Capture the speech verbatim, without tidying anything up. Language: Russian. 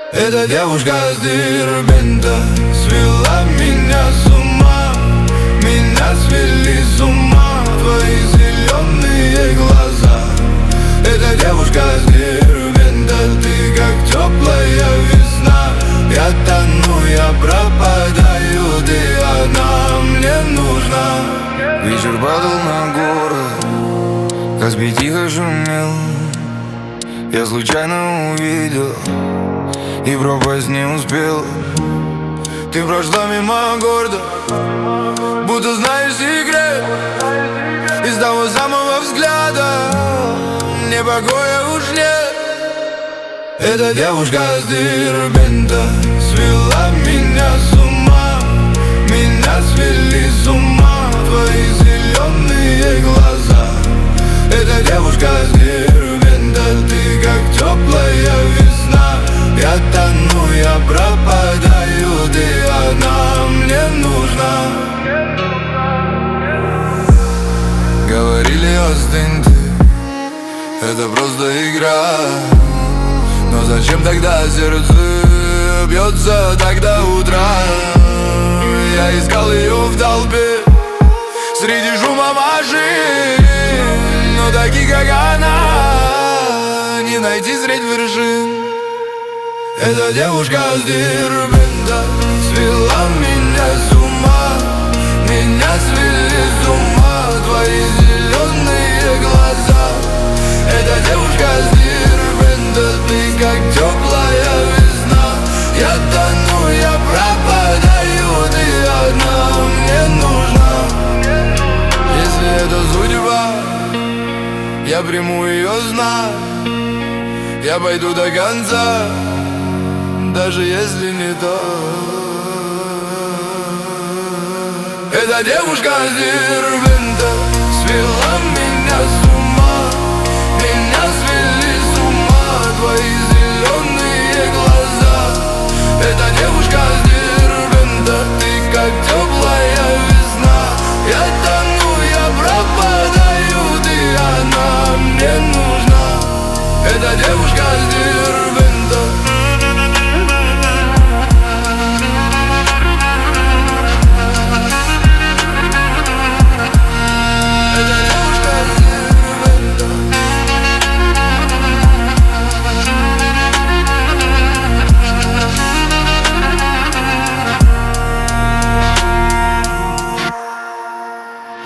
Эта девушка с Дербента свела меня с ума. Меня свели с ума твои зеленые глаза. Эта девушка с Дербента, ты как теплая весна. Я тону, я пропадаю, ты одна мне нужна. Вечер падал на город, Каспий тихо шумел. Я случайно увидел и пропасть не успел. Ты прошла мимо гордо, будто знаешь секрет. И с того самого взгляда мне покоя уж нет. Эта девушка с Дербента свела меня с ума. Меня свели с ума твои зеленые глаза. Эта девушка с Дербента, ты как теплая весна. Я тону, я пропадаю, ты одна мне нужна. Говорили, остынь ты, это просто игра. Но зачем тогда сердце бьется так до утра? Я искал ее в толпе, среди шума машин. Но таких, как она, не найти средь вершин. Эта девушка с Дербента свела меня с ума. Меня свели с ума твои зеленые глаза. Эта девушка с Дербента, ты как теплая весна. Я тону, я пропадаю, ты одна мне нужна. Если это судьба, я приму ее знак. Я пойду до конца, даже если не то. Эта девушка с Дербента свела меня с ума. Меня свели с ума твои зеленые глаза. Эта девушка с Дербента, ты как теплая весна. Я тону, я пропадаю, ты одна мне нужна. Эта девушка